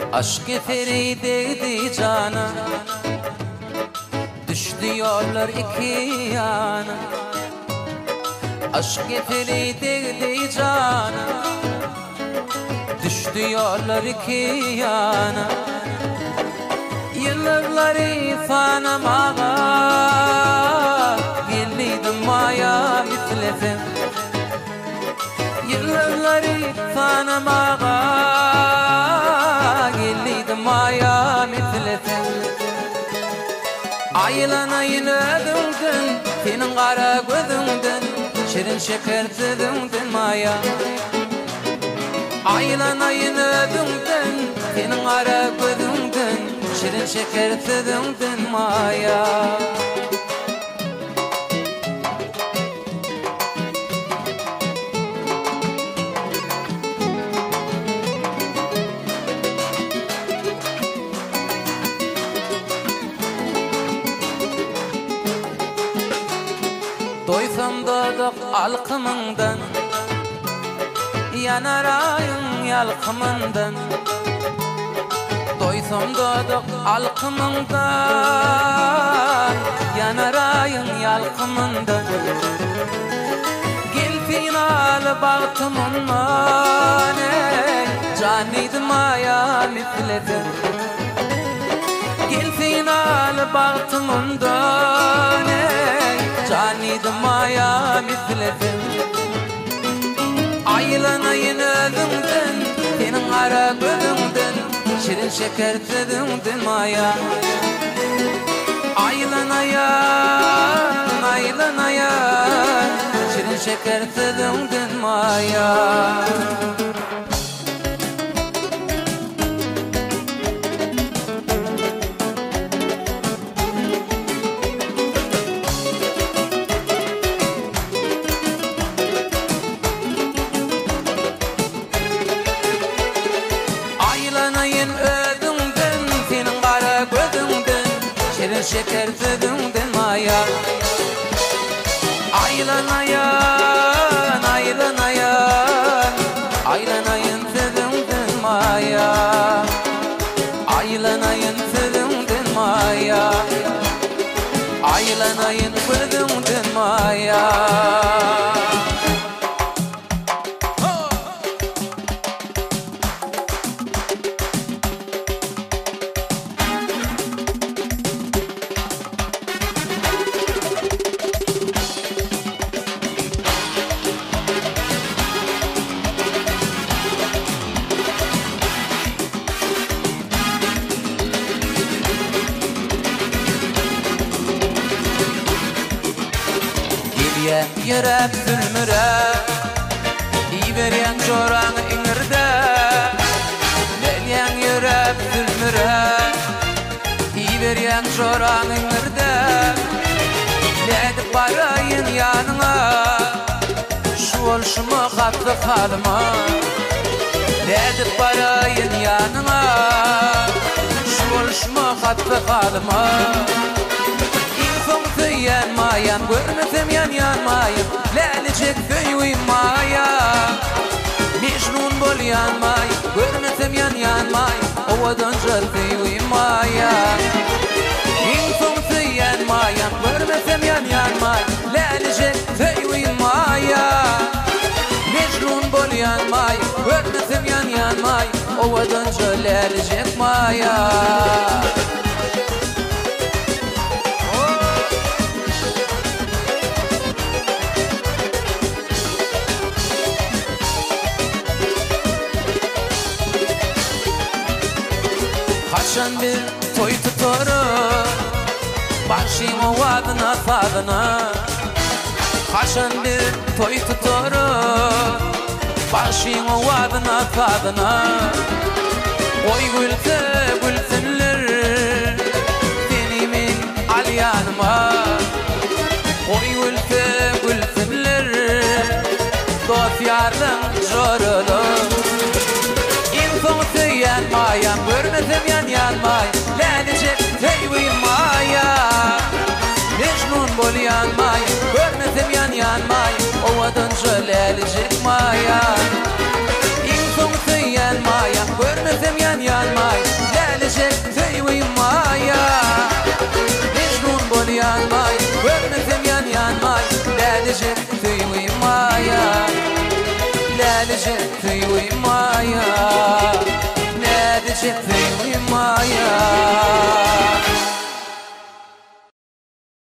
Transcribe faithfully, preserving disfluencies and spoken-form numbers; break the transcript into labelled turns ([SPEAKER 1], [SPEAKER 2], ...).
[SPEAKER 1] Aşk-ı Feride'ydi cana, düştü yollar iki yana. Aşk-ı Feride'ydi cana, düştü yollar iki yana. Yılları fanamağa geliydim maya mitlefim. Yılları fanamağa geliydim maya mitlefim. Aylanayın ödüldün, senin kara gözündün, şirin şeker tüdündün maya. Aylanayın ödüldün, senin kara gözündün, şirin şeker tüdündün maya. Doysam da alkımından, yanar ayın yalkımından. Doysam da alkımından, yanar ayın yalkımından. Gel final bağtımından, ey canıydım aya mitledim. Gel final bağtımından, ey canıydım aya mitledim. Aylanayın ödündün, senin kara gözündün, şirin şeker tüdündün maya. Aylanayın, aylanayın, şirin şeker tüdündün maya. Aylanayın ödündün, senin kara gözündün, şirin şeker tüdündün maya. Aylanayın, aylanayın, aylanayın tüdündün maya. Aylanayın tüdündün maya. Aylanayın tüdündün maya. Yürep sülmüre, İveren çoranı inirde. Belyen yürep sülmüre, İveren çoranı inirde. Ledip barayın yanına, şu olşumu kaptı halıma. Ledip barayın yanına, şu olşumu kaptı halıma. Yanmayan, görmesem yan yanmayım, lalecek köyüyüm maya. Mecnun bol yanmayım, görmesem yan yanmayım, ovadan köyüyüm maya. İnsomsu yanmayan, görmesem yan yanmayım, lalecek köyüyüm maya. Mecnun bol yanmayım, görmesem yan yanmayım, ovadan lalecek maya. Kaçan bir toy tutarım, başım ovadına fadına. Kaçan bir toy tutarım, başım ovadına fadına. Oy gülse gülsünler, denimin alyanıma. Oy gülse gülsünler, dost yardım jorulur. İnsansı yanmayan, görmesem yan yanmayın, lalecek köyüyüm maya. Mecnun bol yanmayın, görmesem yan yanmayın, ovadan lalecek maya. İnsansı yanmayan, görmesem yan yanmayın, مايا